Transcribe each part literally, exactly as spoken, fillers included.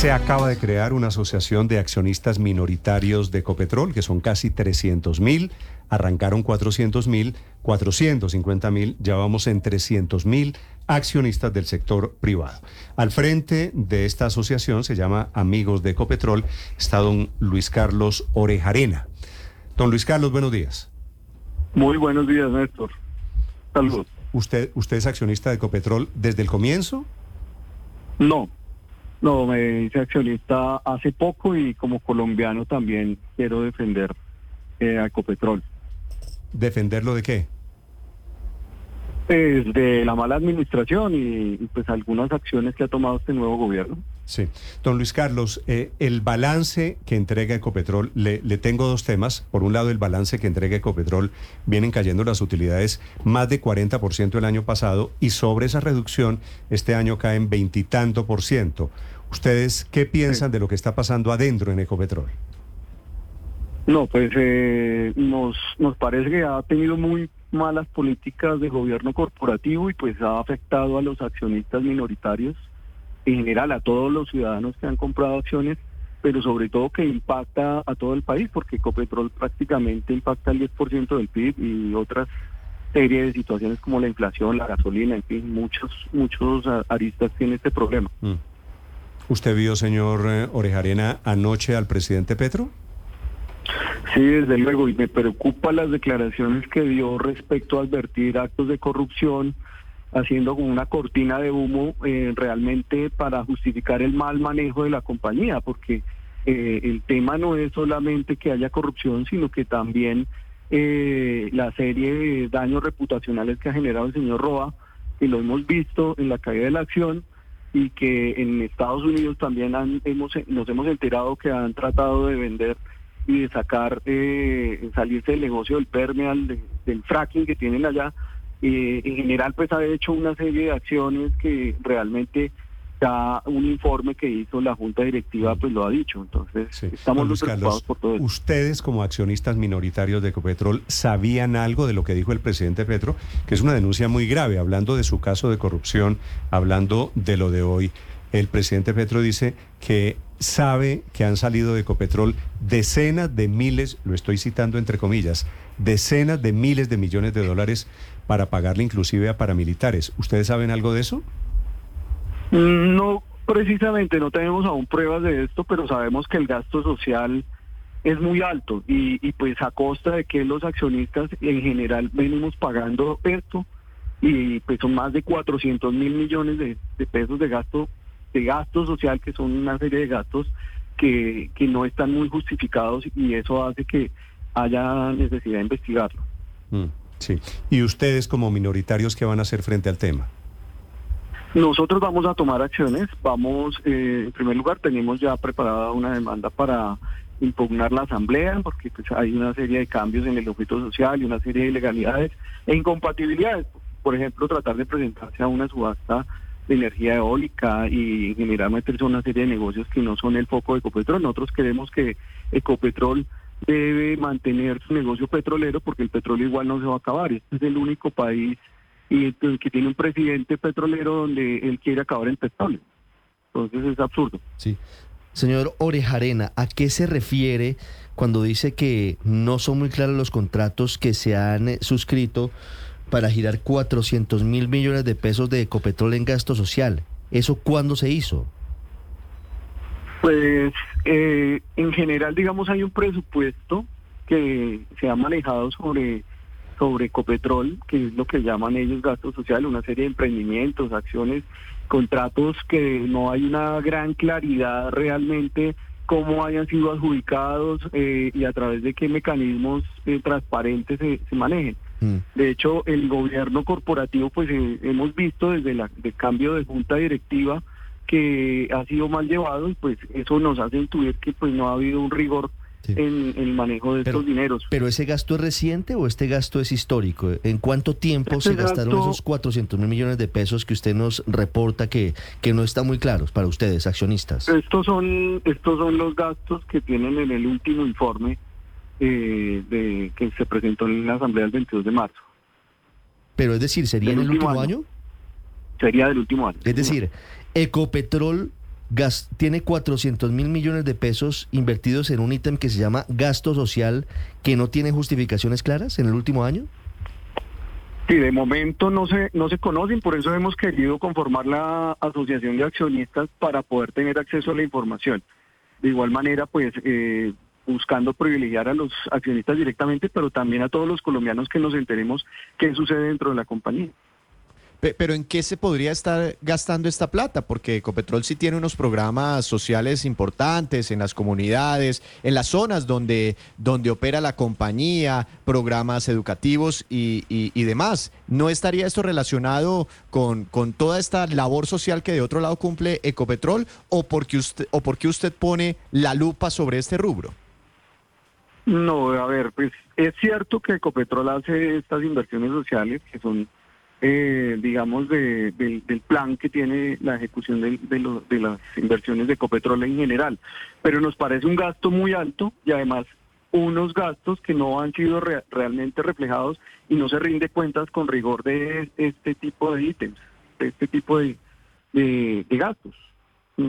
Se acaba de crear una asociación de accionistas minoritarios de Ecopetrol, que son casi trescientos mil. Arrancaron cuatrocientos mil, cuatrocientos cincuenta mil, ya vamos en trescientos mil accionistas del sector privado. Al frente de esta asociación, se llama Amigos de Ecopetrol, está don Luis Carlos Orejarena. Don Luis Carlos, buenos días. Muy buenos días, Néstor. Saludos. ¿Usted, usted es accionista de Ecopetrol desde el comienzo? No, no, me hice accionista hace poco y como colombiano también quiero defender eh, a Ecopetrol. ¿Defenderlo de qué? Pues de la mala administración y, y pues algunas acciones que ha tomado este nuevo gobierno. Sí. Don Luis Carlos, eh, el balance que entrega Ecopetrol, le, le tengo dos temas. Por un lado, el balance que entrega Ecopetrol, vienen cayendo las utilidades más de cuarenta por ciento el año pasado y sobre esa reducción este año caen veintitanto por ciento. ¿Ustedes qué piensan sí. de lo que está pasando adentro en Ecopetrol? No, pues eh, nos, nos parece que ha tenido muy malas políticas de gobierno corporativo y pues ha afectado a los accionistas minoritarios, en general a todos los ciudadanos que han comprado acciones, pero sobre todo que impacta a todo el país, porque Ecopetrol prácticamente impacta el diez por ciento del P I B y otras serie de situaciones como la inflación, la gasolina, en fin, muchos, muchos aristas tiene este problema. Mm. ¿Usted vio, señor Orejarena, anoche al presidente Petro? Sí, desde luego, y me preocupan las declaraciones que dio respecto a advertir actos de corrupción, haciendo como una cortina de humo eh, realmente para justificar el mal manejo de la compañía, porque eh, el tema no es solamente que haya corrupción, sino que también eh, la serie de daños reputacionales que ha generado el señor Roa, que lo hemos visto en la caída de la acción, y que en Estados Unidos también han, hemos, nos hemos enterado que han tratado de vender y de sacar, eh, salirse del negocio del permeal, de, del fracking que tienen allá. Eh, en general, pues ha hecho una serie de acciones que realmente ya un informe que hizo la Junta Directiva pues lo ha dicho. Entonces, sí. estamos muy preocupados por todo eso. ¿Ustedes como accionistas minoritarios de Ecopetrol sabían algo de lo que dijo el presidente Petro? Que es una denuncia muy grave, hablando de su caso de corrupción, hablando de lo de hoy. El presidente Petro dice que sabe que han salido de Ecopetrol decenas de miles, lo estoy citando entre comillas, decenas de miles de millones de dólares para pagarle inclusive a paramilitares. ¿Ustedes saben algo de eso? No, precisamente, no tenemos aún pruebas de esto, pero sabemos que el gasto social es muy alto y, y pues a costa de que los accionistas en general venimos pagando esto y pues son más de cuatrocientos mil millones de, de pesos de gasto de gasto social, que son una serie de gastos que, que no están muy justificados y eso hace que haya necesidad de investigarlo. Mm, sí. ¿Y ustedes como minoritarios qué van a hacer frente al tema? Nosotros vamos a tomar acciones, vamos, eh, en primer lugar tenemos ya preparada una demanda para impugnar la asamblea, porque pues, hay una serie de cambios en el objeto social y una serie de ilegalidades e incompatibilidades. Por ejemplo, tratar de presentarse a una subasta de energía eólica y en general meterse a una serie de negocios que no son el foco de Ecopetrol. Nosotros queremos que Ecopetrol debe mantener su negocio petrolero porque el petróleo igual no se va a acabar. Este es el único país y que tiene un presidente petrolero donde él quiere acabar el petróleo. Entonces es absurdo. Sí. Señor Orejarena, ¿a qué se refiere cuando dice que no son muy claros los contratos que se han eh, suscrito para girar cuatrocientos mil millones de pesos de Ecopetrol en gasto social? ¿Eso cuándo se hizo? Pues eh, en general, digamos, hay un presupuesto que se ha manejado sobre, sobre Ecopetrol, que es lo que llaman ellos gasto social, una serie de emprendimientos, acciones, contratos que no hay una gran claridad realmente cómo hayan sido adjudicados eh, y a través de qué mecanismos eh, transparentes se, se manejen. De hecho, el gobierno corporativo, pues eh, hemos visto desde la, el cambio de junta directiva que ha sido mal llevado y pues eso nos hace intuir que pues no ha habido un rigor sí. en, en el manejo de pero, estos dineros. ¿Pero ese gasto es reciente o este gasto es histórico? ¿En cuánto tiempo este se gastaron gasto... esos cuatrocientos mil millones de pesos que usted nos reporta que, que no están muy claros para ustedes, accionistas? Estos son, estos son los gastos que tienen en el último informe Eh, de que se presentó en la asamblea el veintidós de marzo. Pero es decir, ¿sería en el último año? Sería del último año. Es decir, Ecopetrol gas, tiene cuatrocientos mil millones de pesos invertidos en un ítem que se llama gasto social, que no tiene justificaciones claras en el último año. Sí, de momento no se no se conocen, por eso hemos querido conformar la asociación de accionistas para poder tener acceso a la información. De igual manera, pues eh, buscando privilegiar a los accionistas directamente, pero también a todos los colombianos que nos enteremos qué sucede dentro de la compañía. Pero ¿en qué se podría estar gastando esta plata? Porque Ecopetrol sí tiene unos programas sociales importantes en las comunidades, en las zonas donde, donde opera la compañía, programas educativos y, y, y demás. ¿No estaría esto relacionado con, con toda esta labor social que de otro lado cumple Ecopetrol, o porque usted, o porque usted pone la lupa sobre este rubro? No, a ver, pues es cierto que Ecopetrol hace estas inversiones sociales que son Eh, digamos, de, de, del plan que tiene la ejecución de, de, lo, de las inversiones de Ecopetrol en general. Pero nos parece un gasto muy alto y además unos gastos que no han sido re, realmente reflejados y no se rinde cuentas con rigor de este tipo de ítems, de este tipo de, de, de gastos. Mm.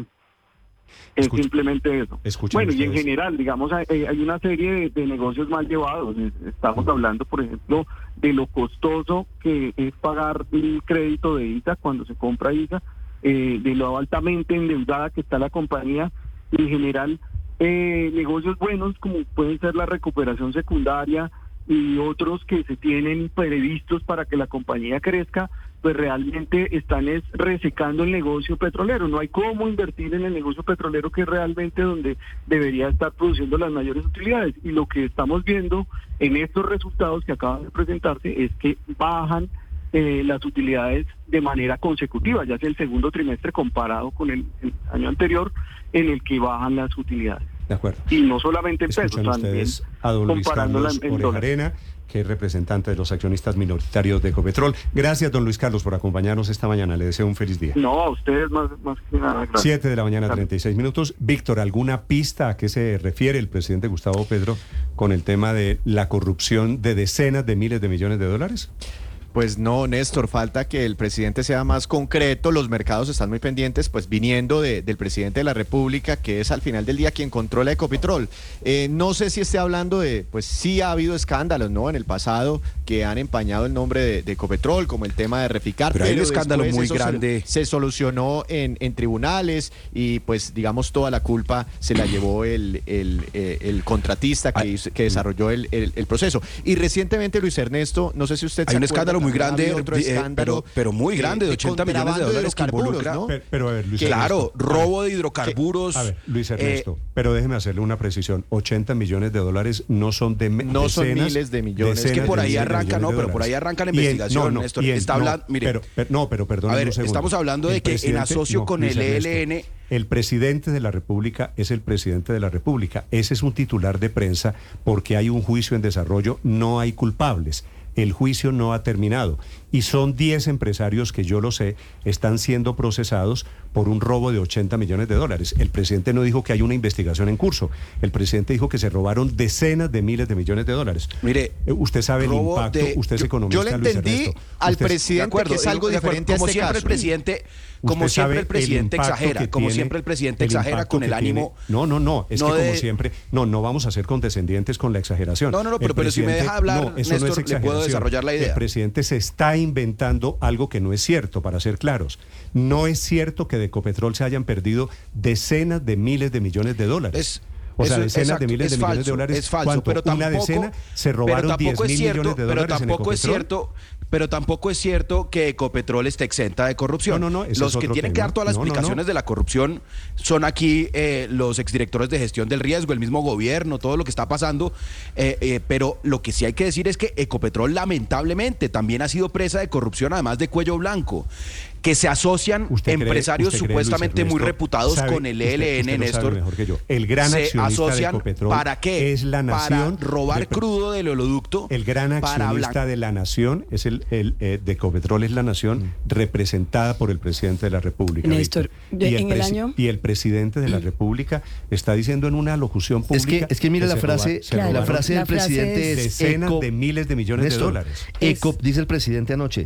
Es Escucha, simplemente eso. Bueno, ustedes. Y en general, digamos, hay, hay una serie de, de negocios mal llevados. Estamos hablando, por ejemplo, de lo costoso que es pagar el crédito de I S A cuando se compra I S A, eh, de lo altamente endeudada que está la compañía, y en general eh, negocios buenos como pueden ser la recuperación secundaria y otros que se tienen previstos para que la compañía crezca, pues realmente están es resecando el negocio petrolero. No hay cómo invertir en el negocio petrolero, que es realmente donde debería estar produciendo las mayores utilidades. Y lo que estamos viendo en estos resultados que acaban de presentarse es que bajan eh, las utilidades de manera consecutiva, ya sea el segundo trimestre comparado con el, el año anterior, en el que bajan las utilidades. De acuerdo. Y no solamente en pesos, Escuchan también ustedes a don Luis Carlos Orejarena, que es representante de los accionistas minoritarios de Ecopetrol. Gracias, don Luis Carlos, por acompañarnos esta mañana. Le deseo un feliz día. No, a ustedes más, más que nada. Gracias. Siete de la mañana, treinta y seis minutos. Víctor, ¿alguna pista a qué se refiere el presidente Gustavo Petro con el tema de la corrupción de decenas de miles de millones de dólares? Pues no, Néstor, falta que el presidente sea más concreto. Los mercados están muy pendientes, pues viniendo de, del presidente de la República, que es al final del día quien controla Ecopetrol. Eh, no sé si esté hablando de, pues sí ha habido escándalos, ¿no? En el pasado que han empañado el nombre de, de Ecopetrol, como el tema de Reficar. Pero, pero hay un escándalo muy grande. Se, se solucionó en, en tribunales y pues digamos toda la culpa se la llevó el, el, el, el contratista que, hizo, que desarrolló el, el, el proceso. Y recientemente, Luis Ernesto, no sé si usted hay se un acuerda, escándalo muy grande, otro eh, escándalo, pero, pero muy grande, de ochenta millones de dólares que involucra. ¿no? Pero, pero a ver, Luis claro, Ernesto, robo ver, de hidrocarburos. A ver, Luis Ernesto, eh, pero déjeme hacerle una precisión. ochenta millones de dólares no son de no decenas, son miles de millones. Es que por ahí arranca, no, pero por ahí arranca la investigación, en, no, no, Néstor. En, está hablando, no, mire, pero, pero, no, pero perdón. A ver, un segundo. estamos hablando de el que en asocio no, con Luis el Ernesto, E L N. El presidente de la República es el presidente de la República. Ese es un titular de prensa porque hay un juicio en desarrollo, no hay culpables. El juicio no ha terminado y son diez empresarios que yo lo sé, están siendo procesados por un robo de ochenta millones de dólares. El presidente no dijo que hay una investigación en curso. El presidente dijo que se robaron decenas de miles de millones de dólares. Mire, usted sabe el impacto, de, usted es yo, economista. Yo le Luis entendí Ernesto. al usted, presidente acuerdo, que es algo de diferente acuerdo, a este como siempre caso. El presidente, como usted siempre sabe el presidente el exagera, como tiene, siempre el presidente el exagera con el ánimo. Tiene. No, no, no, es no que de... como siempre, no, no vamos a ser condescendientes con la exageración. No, no, no, pero, pero si me deja hablar, no, eso Néstor, no es exageración. le puedo desarrollar la idea. El presidente se está inventando algo que no es cierto, para ser claros. No es cierto que de Ecopetrol se hayan perdido decenas de miles de millones de dólares. Es... O sea, Eso, decenas exacto, de miles de falso, millones de dólares. Es falso, ¿Cuánto? pero tampoco, una decena se robaron diez mil millones de dólares pero tampoco en es cierto, pero tampoco es cierto que Ecopetrol esté exenta de corrupción. No, no, no, los que tienen tema. que dar todas las no, explicaciones no, no. de la corrupción son aquí eh, los exdirectores de gestión del riesgo, el mismo gobierno, todo lo que está pasando. Eh, eh, pero lo que sí hay que decir es que Ecopetrol lamentablemente también ha sido presa de corrupción, además de cuello blanco, que se asocian empresarios cree, supuestamente cree, muy reputados sabe, con el E L N, usted, usted Néstor. Mejor que yo. El gran se accionista asocian de Ecopetrol ¿para qué? Es la nación. Para robar de, crudo del oleoducto. El gran accionista de la nación es el, el eh, de Ecopetrol es la nación mm. representada por el presidente de la República. Néstor, de, y, el en el año y el presidente de la República está diciendo en una locución pública. Es que, es que mire que la, frase, roba, claro, la frase del la presidente frase es decenas eco, de miles de millones Néstor, de dólares. Eco, dice el presidente anoche.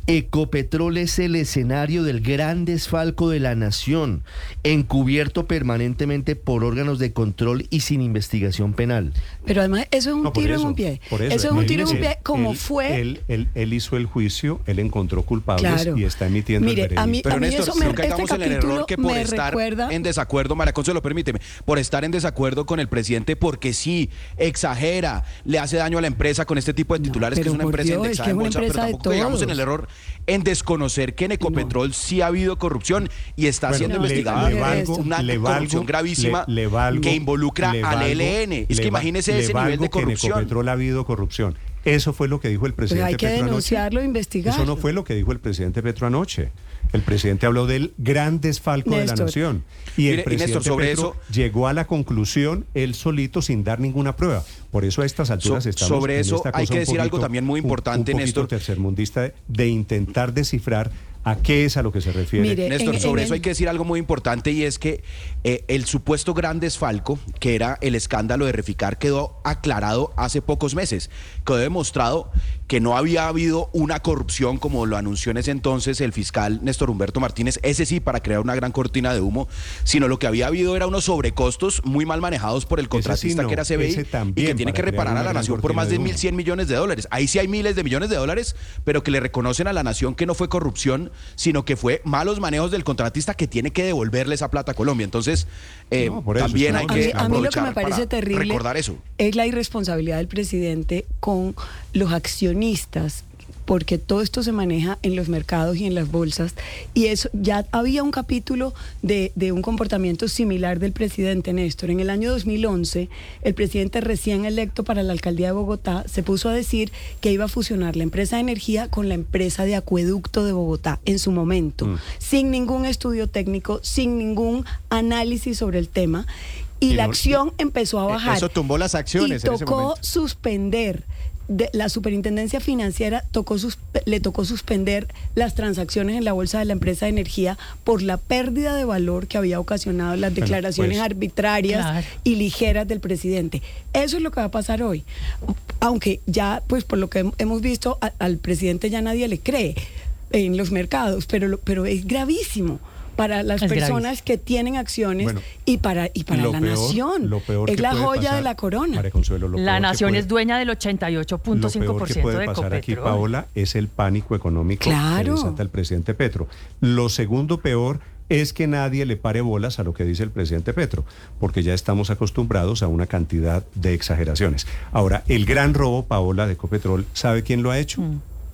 Ecopetrol es el escenario del gran desfalco de la nación, encubierto permanentemente por órganos de control y sin investigación penal. Pero además eso es un No, por tiro eso, en un pie. por Eso, eso. es un tiro en un Imagínese, pie como él- fue. Él, él, él hizo el juicio, él encontró culpables Claro. y está emitiendo Mire, el veredicto. a mí- Pero Néstor, eso me- no caigamos este en el capítulo error que por me estar recuerda- en desacuerdo, María Consuelo, permíteme, por estar en desacuerdo con el presidente porque sí, exagera, le hace daño a la empresa con este tipo de No, titulares, que pero es una por empresa Dios, es indexada que es en una bolsa, pero empresa de tampoco caigamos en todos. el error en desconocer que en Ecopetrol sí ha habido corrupción y está Bueno, siendo no, investigada le- le valgo- una le corrupción valgo- gravísima le- le valgo- que involucra le al valgo- E L N. Es le que va- imagínese le ese nivel valgo de que en corrupción. Ecopetrol ha habido corrupción. Eso fue lo que dijo el Pues presidente hay que Petro anoche. denunciarlo e investigarlo. Eso no fue lo que dijo el presidente Petro anoche. El presidente habló del gran desfalco de la Néstor. nación. Y Mire, el y presidente Néstor, sobre Petro eso- llegó a la conclusión él solito sin dar ninguna prueba. Por eso a estas alturas So- estamos sobre en eso esta hay cosa que un decir algo poquito- también muy un- importante, un poquito Néstor. tercermundista de, de intentar descifrar a qué es a lo que se refiere. Mire, Néstor, en- sobre en eso el- hay que decir algo muy importante y es que eh, el supuesto gran desfalco, que era el escándalo de Reficar, quedó aclarado hace pocos meses. Quedó demostrado que no había habido una corrupción como lo anunció en ese entonces el fiscal Néstor Humberto Martínez, ese sí para crear una gran cortina de humo, sino lo que había habido era unos sobrecostos muy mal manejados por el contratista no, que era C B I ese y también que tiene para que crear reparar una a la gran nación por cortina más de de humo. mil cien millones de dólares. Ahí sí hay miles de millones de dólares, pero que le reconocen a la nación que no fue corrupción, sino que fue malos manejos del contratista que tiene que devolverle esa plata a Colombia. Entonces, eh, No, por eso también hay estamos- que a mí, a mí lo que aprovechar me parece para terrible recordar eso. es la irresponsabilidad del presidente con los accionistas, porque todo esto se maneja en los mercados y en las bolsas, y eso ya había un capítulo de, de un comportamiento similar del presidente Néstor. En el año dos mil once, el presidente recién electo para la alcaldía de Bogotá se puso a decir que iba a fusionar la empresa de energía con la empresa de acueducto de Bogotá en su momento, Mm. sin ningún estudio técnico, sin ningún análisis sobre el tema, y, Y la no- acción empezó a bajar. Eso tumbó las Y acciones en ese tocó momento. suspender. De, la superintendencia financiera tocó sus, le tocó suspender las transacciones en la bolsa de la empresa de energía por la pérdida de valor que había ocasionado las Bueno, declaraciones pues- arbitrarias Claro. y ligeras del presidente. Eso es lo que va a pasar hoy. Aunque ya, pues por lo que hemos visto, a- al presidente ya nadie le cree en los mercados, pero, lo- pero es gravísimo para las Es personas gravísimo. que tienen acciones Bueno, y para, y para Lo la peor- nación. lo peor Es que la puede joya pasar, de la corona. María Consuelo, lo La peor que nación puede- es dueña del ochenta y ocho punto cinco Lo por peor que ciento puede de pasar aquí, Ecopetrol. Paola, es el pánico económico Claro. que desata el presidente Petro. Lo segundo peor es que nadie le pare bolas a lo que dice el presidente Petro, porque ya estamos acostumbrados a una cantidad de exageraciones. Ahora, el gran robo, Paola, de Ecopetrol, ¿sabe quién lo ha hecho?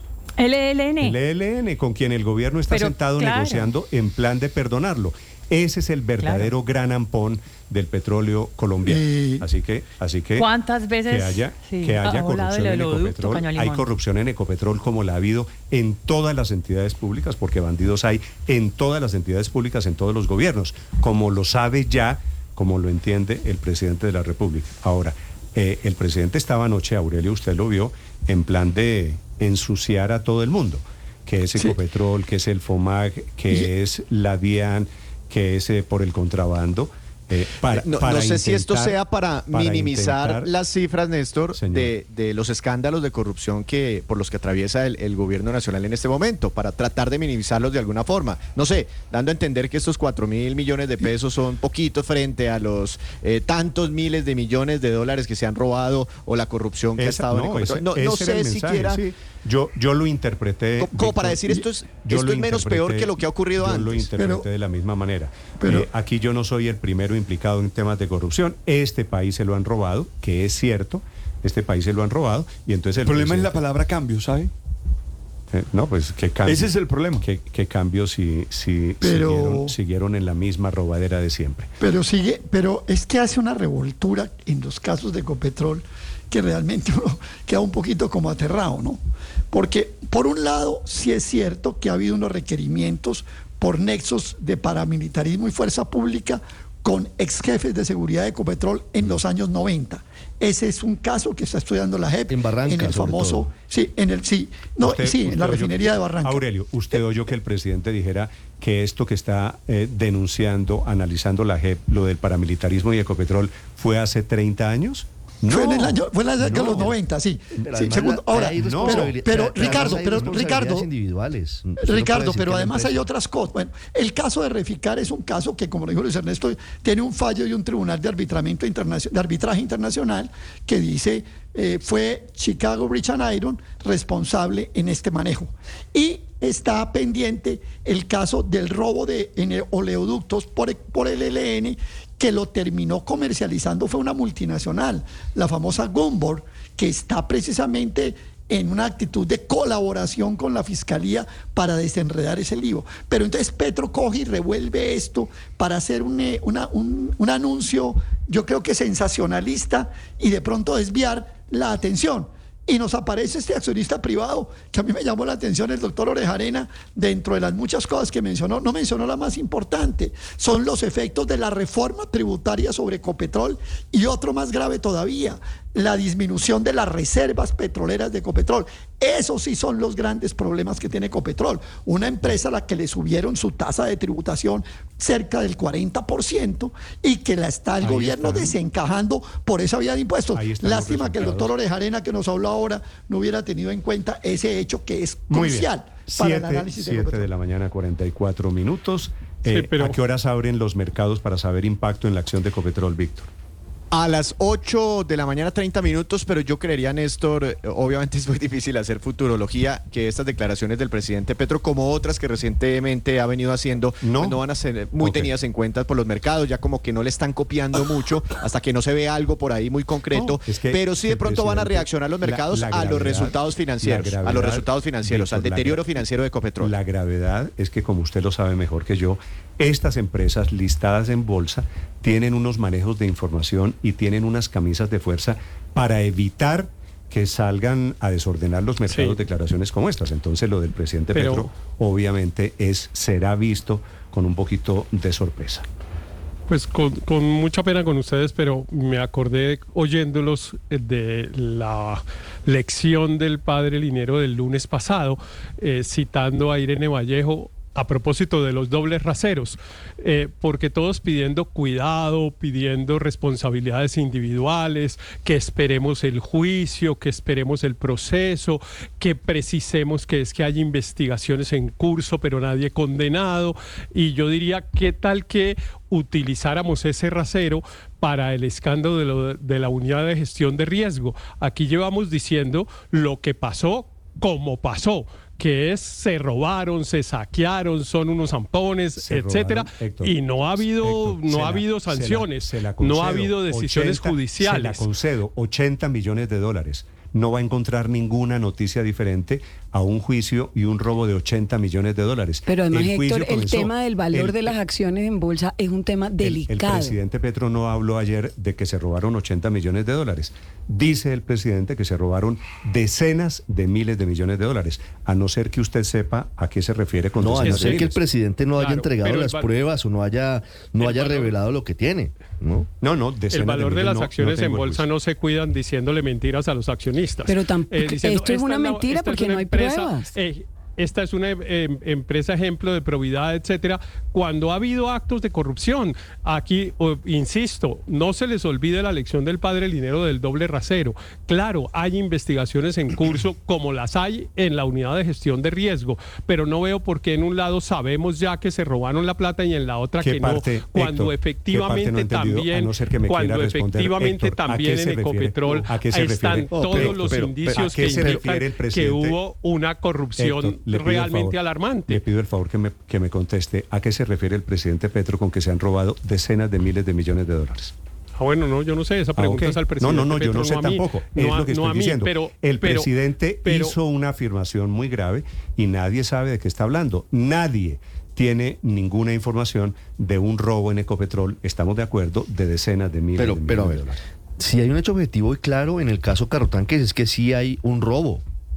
El E L N. El E L N, con quien el gobierno está Pero, sentado claro. negociando en plan de perdonarlo. Ese es el verdadero gran ampón del petróleo colombiano. Y- Así que, así que ¿Cuántas veces que haya, sí, que haya ha hablado corrupción del en oleoducto Ecopetrol. Caño Hay Limón? corrupción en Ecopetrol como la ha habido en todas las entidades públicas, porque bandidos hay en todas las entidades públicas, en todos los gobiernos, como lo sabe ya, como lo entiende el presidente de la República. Ahora, eh, el presidente estaba anoche, Aurelio, usted lo vio, en plan de ensuciar a todo el mundo, que es Sí. Ecopetrol, que es el FOMAG, que Y- es la DIAN, que es eh, por el contrabando. eh, para, No, para no sé si esto intentar- sea para, para minimizar intentar- las cifras, Néstor, Señor. de, de los escándalos de corrupción que por los que atraviesa el, el gobierno nacional en este momento, para tratar de minimizarlos de alguna forma. No sé, dando a entender que estos cuatro mil millones de pesos son poquitos frente a los eh, tantos miles de millones de dólares que se han robado o la corrupción que ha Esa- estado en no, Ecopetrol. ese- No, no ese era sé el mensaje, siquiera... sí. Yo, yo lo interpreté. Co- como para Víctor, decir esto es- yo esto lo es menos peor interpreté- que lo que ha ocurrido yo lo antes. interpreté Pero- de la misma manera. pero- Eh, aquí yo no soy el primero implicado en temas de corrupción. Este país se lo han robado, que es cierto. Este país se lo han robado. Y entonces el El problema es la presidente- palabra cambio, ¿sabe? Eh, no, pues qué cambio. Ese es el problema. ¿Qué, qué cambio si, si Pero- siguieron, siguieron en la misma robadera de siempre? Pero sigue, pero es que hace una revoltura en los casos de Ecopetrol que realmente uno queda un poquito como aterrado, ¿no? Porque por un lado sí es cierto que ha habido unos requerimientos por nexos de paramilitarismo y fuerza pública con ex jefes de seguridad de Ecopetrol en los años noventa. Ese es un caso que está estudiando la J E P En Barranca, en el sobre famoso, todo. sí, en el sí, no, Usted- sí, en usted la oyó- refinería de Barranca. Aurelio, ¿usted oyó que el presidente dijera que esto que está eh, denunciando, analizando la J E P, lo del paramilitarismo y Ecopetrol, fue hace treinta años? No, fue en el año, fue en la década de no. los noventa, sí. Pero sí además segundo, la- ahora, hay pero, responsabili- pero, además Ricardo, hay pero responsabilidades Ricardo, individuales. Usted no puede Ricardo, decir pero que la además hay empresa- otras cosas. Bueno, el caso de Reficar es un caso que, como lo dijo Luis Ernesto, tiene un fallo de un tribunal de arbitramiento internacional, de arbitraje internacional que dice eh, fue Chicago Bridge and Iron responsable en este manejo. Y está pendiente el caso del robo de en el oleoductos por, por el E L N, que lo terminó comercializando fue una multinacional, la famosa Gunvor, que está precisamente en una actitud de colaboración con la Fiscalía para desenredar ese lío. Pero entonces Petro coge y revuelve esto para hacer un, eh, una- un, un anuncio, yo creo que sensacionalista, y de pronto desviar la atención. Y nos aparece este accionista privado, que a mí me llamó la atención, el doctor Orejarena, dentro de las muchas cosas que mencionó, no mencionó la más importante, son los efectos de la reforma tributaria sobre Ecopetrol y otro más grave todavía, la disminución de las reservas petroleras de Ecopetrol. Esos sí son los grandes problemas que tiene Ecopetrol. Una empresa a la que le subieron su tasa de tributación cerca del cuarenta por ciento y que la está el Ahí gobierno están. desencajando por esa vía de impuestos. Ahí están los Lástima que el doctor resultados. Orejarena, que nos habló ahora, no hubiera tenido en cuenta ese hecho que es Muy bien. crucial para el Siete, análisis de siete Ecopetrol. de la mañana, cuarenta y cuatro minutos. Sí, Eh, pero- ¿A qué horas abren los mercados para saber impacto en la acción de Ecopetrol, Víctor? A las ocho de la mañana, treinta minutos, pero yo creería, Néstor, eh, obviamente es muy difícil hacer futurología, que estas declaraciones del presidente Petro, como otras que recientemente ha venido haciendo, No. pues no van a ser muy Ok. tenidas en cuenta por los mercados, ya como que no le están copiando mucho hasta que no se ve algo por ahí muy concreto, No, es que pero sí de el pronto van a presidente- reaccionar los la- mercados la a los gravedad- resultados financieros, la a los gravedad, resultados financieros, al Víctor, la deterioro gra- financiero de Ecopetrol. La gravedad es que, como usted lo sabe mejor que yo, estas empresas listadas en bolsa tienen unos manejos de información y tienen unas camisas de fuerza para evitar que salgan a desordenar los mercados Sí. declaraciones como estas. Entonces, lo del presidente Pero- Petro obviamente es será visto con un poquito de sorpresa. Pues con, con mucha pena con ustedes, pero me acordé oyéndolos eh, de la lección del padre Linero del lunes pasado, eh, citando a Irene Vallejo a propósito de los dobles raseros, eh, porque todos pidiendo cuidado, pidiendo responsabilidades individuales, que esperemos el juicio, que esperemos el proceso, que precisemos que es que hay investigaciones en curso, pero nadie condenado. Y yo diría, ¿qué tal que utilizáramos ese rasero para el escándalo de, lo- de la unidad de gestión de riesgo? Aquí llevamos diciendo lo que pasó, como pasó, que es se robaron, se saquearon, son unos zampones, Se etcétera, robaron, Héctor, y no ha habido Héctor, no se ha la- habido se la- sanciones, se la no concedo, ha habido decisiones ochenta judiciales. Se la concedo, ochenta millones de dólares. No va a encontrar ninguna noticia diferente a un juicio y un robo de ochenta millones de dólares. Pero además, El juicio Héctor, el comenzó. tema del valor El- de las acciones en bolsa es un tema el- delicado. El, presidente Petro no habló ayer de que se robaron ochenta millones de dólares. Dice el presidente que se robaron decenas de miles de millones de dólares. A no ser que usted sepa a qué se refiere con No, a no decenas de ser que el miles. presidente no haya Claro, entregado pero el las val- pruebas o no haya, no el haya valor- revelado lo que tiene, ¿no? No, no, decenas El valor de miles las no- no acciones en tengo el bolsa juicio. no se cuidan diciéndole mentiras a los accionistas. Pero tampoco- diciendo, esto es "Esta una la- mentira esta es porque una no hay empresa, pruebas". eh, esta es una eh, empresa ejemplo de probidad, etcétera, cuando ha habido actos de corrupción. Aquí, oh, insisto, no se les olvide la lección del padre Linero del doble rasero. Claro, hay investigaciones en curso como las hay en la unidad de gestión de riesgo, pero no veo por qué en un lado sabemos ya que se robaron la plata y en la otra ¿Qué que parte, no, cuando Héctor, efectivamente qué parte no he entendido? también, A no ser que me cuando quiera responder, efectivamente Héctor, ¿a qué también se en refiere? Ecopetrol ¿A qué se están refiere? todos pero- los pero- indicios pero ¿a qué que se indican refiere el que presidente? hubo una corrupción Héctor, le pido el realmente favor, alarmante. Le pido el favor que me, que me conteste a qué se refiere el presidente Petro con que se han robado decenas de miles de millones de dólares. Ah, bueno, no, yo no sé, esa pregunta Ah, ok. es al presidente. No, no, no, yo Petro, no sé a mí. tampoco. No es a- lo que no estoy a mí, diciendo. pero- el pero- presidente pero- hizo una afirmación muy grave y nadie sabe de qué está hablando. Nadie tiene ninguna información de un robo en Ecopetrol, estamos de acuerdo, de decenas de miles Pero, de pero a millones ver, de dólares. si hay un hecho objetivo y claro en el caso Carrotán, que es que sí hay un robo.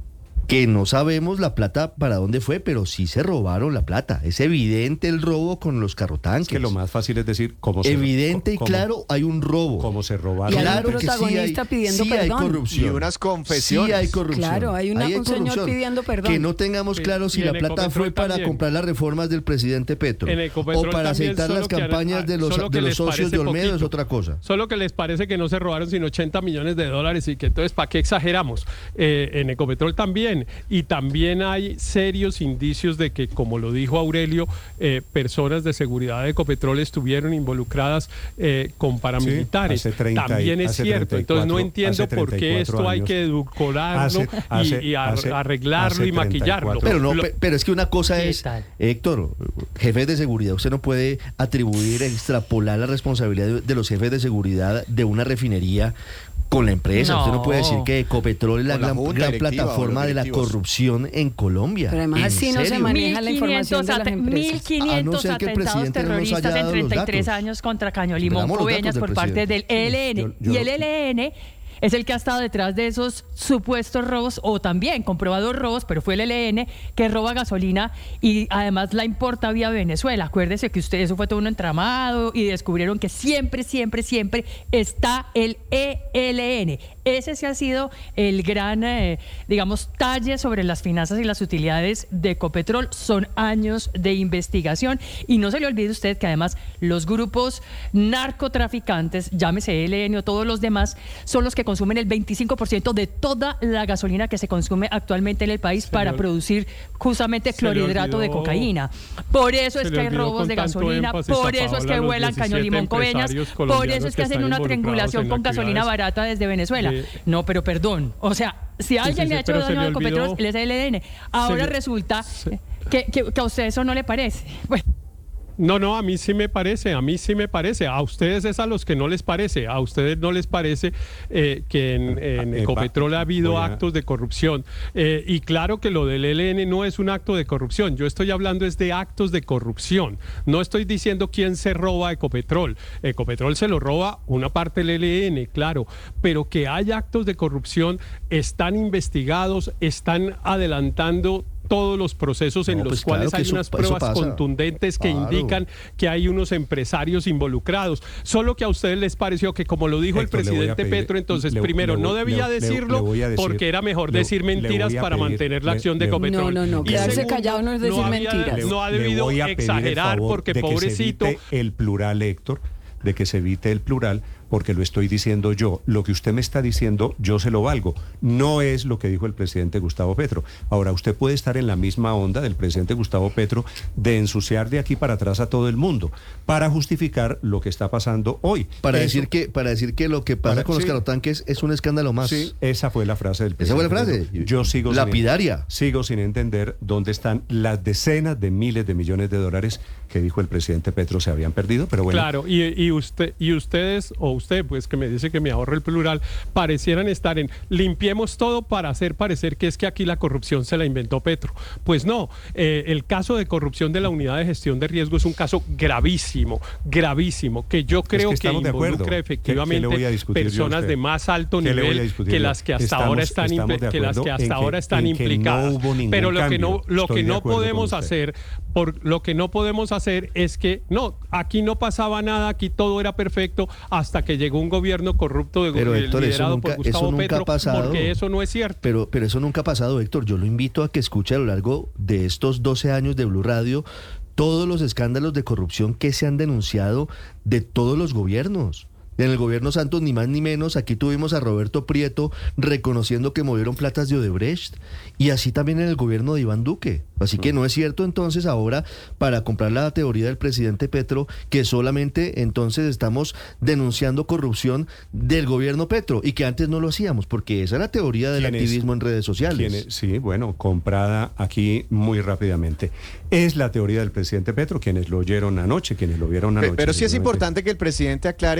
que no sabemos la plata para dónde fue, pero sí se robaron la plata. Es evidente el robo con los carrotanques. Es que lo más fácil es decir cómo se Evidente cómo, y claro, hay un robo. Cómo se robaron. Y hay Claro un que sí protagonista hay, pidiendo sí perdón. hay corrupción. Y unas confesiones. Sí hay corrupción. Claro, hay una- Ahí un señor corrupción. pidiendo perdón. Que no tengamos Sí, claro si y la en plata Ecopetrol fue para también. comprar las reformas del presidente Petro En Ecopetrol o para también, aceitar solo las que han- campañas de los, solo que de los les socios parece de Olmedo, es poquito. otra cosa. Solo que les parece que no se robaron sino ochenta millones de dólares y que entonces, ¿para qué exageramos? Eh, en Ecopetrol también. Y también hay serios indicios de que, como lo dijo Aurelio, eh, personas de seguridad de Ecopetrol estuvieron involucradas eh, con paramilitares. Sí, hace treinta y- también es hace cierto. Entonces no treinta y cuatro entiendo hace por qué treinta y cuatro esto hay años. que edulcorarlo Hace- hace- y, y ar- hace- arreglarlo hace y maquillarlo. treinta y cuatro. Pero no, Lo- pe- pero es que una cosa ¿Qué es, tal? Héctor, jefes de seguridad, usted no puede atribuir, extrapolar la responsabilidad de, de los jefes de seguridad de una refinería con la empresa. No. Usted no puede decir que Ecopetrol es la Con la gran, junta gran directiva o plataforma los de la directivos. corrupción en Colombia. Pero además ¿En así no se serio? maneja la información de las ate- empresas. mil quinientos A no ser que el atentados presidente no nos haya terroristas en dado los treinta y tres datos. años contra Caño Limón Veamos los datos Coveñas del por parte del presidente. E L N. Yo- yo- y el E L N es el que ha estado detrás de esos supuestos robos, o también comprobados robos, pero fue el E L N que roba gasolina y además la importa vía Venezuela. Acuérdese que usted, eso fue todo un entramado y descubrieron que siempre, siempre, siempre está el E L N. Ese sí ha sido el gran, eh, digamos, talle sobre las finanzas y las utilidades de Ecopetrol. Son años de investigación y no se le olvide usted que además los grupos narcotraficantes, llámese E L N o todos los demás, son los que consumen el veinticinco por ciento de toda la gasolina que se consume actualmente en el país Se para le ol- producir justamente se le clorhidrato de olvidó- cocaína. Por eso se es le que hay olvidó robos con de tanto gasolina, énfasis por a eso es Paola que los vuelan Caño diecisiete Limón Coveñas, empresarios por colombianos eso es que que hacen están una involucrados triangulación en con gasolina actividades. barata desde Venezuela. Sí. No, pero perdón, o sea, si alguien sí, le ha hecho pero se daño le a Ecopetrol, olvidó- es el E L N. Ahora le- resulta se- que, que- que a usted eso no le parece. Bueno, No, no, a mí sí me parece, a mí sí me parece. A ustedes es a los que no les parece. A ustedes no les parece eh, que en, en Eh, Ecopetrol va- ha habido voy a- actos de corrupción. Eh, y claro que lo del E L N no es un acto de corrupción. Yo estoy hablando es de actos de corrupción. No estoy diciendo quién se roba Ecopetrol. Ecopetrol se lo roba una parte del E L N, claro. Pero que hay actos de corrupción, están investigados, están adelantando todos los procesos en No, los pues cuales claro que hay eso- unas eso pruebas pasa. contundentes que Claro. indican que hay unos empresarios involucrados. Solo que a ustedes les pareció que, como lo dijo Héctor, el le voy a presidente pedir- Petro, entonces le- primero le no voy- debía le- le- decirlo le voy a decir- porque era mejor le- decir le mentiras voy a para pedir- mantener la le- acción de le- Ecopetrol. No, no, no, Y quedarse segundo, callado no es decir había- mentiras. No ha Le debido voy a pedir el exagerar favor porque de que se pobrecito. evite el plural, Héctor, de que se evite el plural, porque lo estoy diciendo yo. Lo que usted me está diciendo, yo se lo valgo. No es lo que dijo el presidente Gustavo Petro. Ahora, usted puede estar en la misma onda del presidente Gustavo Petro de ensuciar de aquí para atrás a todo el mundo para justificar lo que está pasando hoy. Para Eso- decir que para decir que lo que pasa Para- con los sí. carotanques es un escándalo más. Sí, esa fue la frase del Esa fue la presidente frase. Petro. Yo sigo sin- Lapidaria. sigo sin entender dónde están las decenas de miles de millones de dólares que dijo el presidente Petro se habían perdido, pero bueno. Claro, y, y usted y ustedes, o usted, pues que me dice que me ahorre el plural, parecieran estar en limpiemos todo para hacer parecer que es que aquí la corrupción se la inventó Petro. Pues no, eh, el caso de corrupción de la unidad de gestión de riesgo es un caso gravísimo, gravísimo, que yo creo que, estamos de acuerdo. involucra ¿Qué- qué le efectivamente voy a discutir yo a personas usted? de más alto ¿Qué le voy a nivel discutir que yo? las que hasta Estamos- ahora están estamos impli- de que las acuerdo que hasta en que- ahora están en que no implicadas. hubo ningún Pero lo que cambio. no lo Estoy que de no acuerdo con podemos usted. hacer por lo que no podemos hacer es que no, aquí no pasaba nada, aquí todo era perfecto hasta que llegó un gobierno corrupto de Pero, eh, Héctor, eso liderado nunca- por Gustavo eso nunca ha Petro, pasado. porque eso no es cierto. Pero, pero eso nunca ha pasado, Héctor. Yo lo invito a que escuche a lo largo de estos doce años de Blue Radio todos los escándalos de corrupción que se han denunciado de todos los gobiernos. En el gobierno Santos, ni más ni menos, aquí tuvimos a Roberto Prieto reconociendo que movieron platas de Odebrecht, y así también en el gobierno de Iván Duque. Así que no es cierto entonces ahora, para comprar la teoría del presidente Petro, que solamente entonces estamos denunciando corrupción del gobierno Petro, y que antes no lo hacíamos, porque esa es la teoría del ¿Quién es? activismo en redes sociales. ¿Quién es? Sí, bueno, comprada aquí muy rápidamente. Es la teoría del presidente Petro, quienes lo oyeron anoche, quienes lo vieron Pe- anoche. Pero sí es seguramente. importante que el presidente aclare si es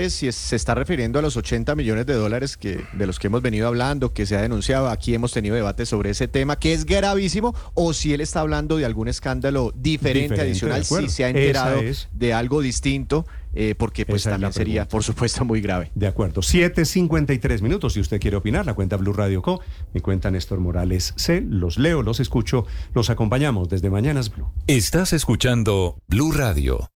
se está refiriendo a los ochenta millones de dólares que, de los que hemos venido hablando, que se ha denunciado. Aquí hemos tenido debate sobre ese tema, que es gravísimo, o si él está hablando de algún escándalo diferente, Diferente, adicional, si se ha Esa enterado es. de algo distinto, eh, porque pues Esa es la también sería, pregunta. por supuesto, muy grave. De acuerdo, siete cincuenta y tres minutos. Si usted quiere opinar, la cuenta Blue Radio Co, mi cuenta Néstor Morales C. Los leo, los escucho, los acompañamos desde Mañanas Blue. Estás escuchando Blue Radio.